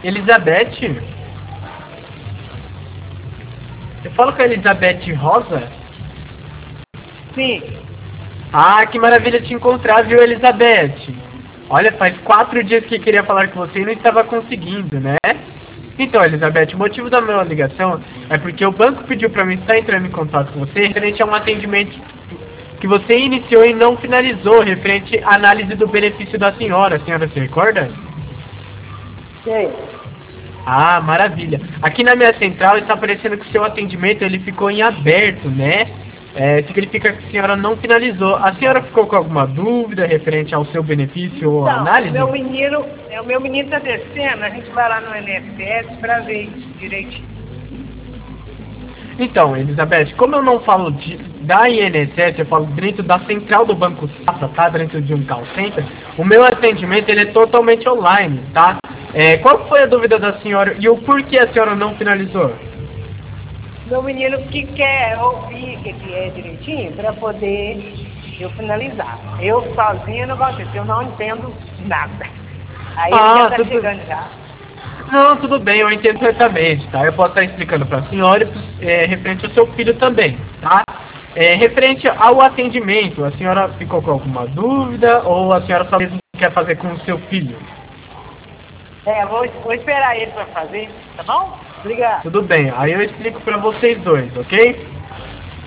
Elizabeth? Eu falo com a Elizabeth Rosa? Sim. Ah, que maravilha te encontrar, viu, Elizabeth? Olha, faz 4 dias que queria falar com você e não estava conseguindo, né? Então, Elizabeth, o motivo da minha ligação é porque o banco pediu para mim estar entrando em contato com você referente a um atendimento que você iniciou e não finalizou, referente à análise do benefício da senhora. A senhora se recorda? Sei. Ah, maravilha. Aqui na minha central está aparecendo que o seu atendimento ele ficou em aberto, né? Significa que a senhora não finalizou. A senhora ficou com alguma dúvida referente ao seu benefício ou Então, análise? o meu menino tá descendo, a gente vai lá no INSS para ver direitinho. Então, Elizabeth, como eu não falo da INSS, eu falo dentro da central do Banco Safra, tá? Dentro de um call center, o meu atendimento ele é totalmente online, tá? Qual foi a dúvida da senhora e o porquê a senhora não finalizou? Meu menino que quer ouvir o que é direitinho para poder eu finalizar. Eu sozinha não gosto disso, eu não entendo nada. Aí ele já tá Tudo... chegando já. Não, tudo bem, eu entendo perfeitamente, tá? Eu posso estar explicando para a senhora referente ao seu filho também, tá? Referente ao atendimento, a senhora ficou com alguma dúvida ou a senhora só mesmo quer fazer com o seu filho? Vou esperar ele para fazer, tá bom? Obrigado. Tudo bem, aí eu explico para vocês dois, ok?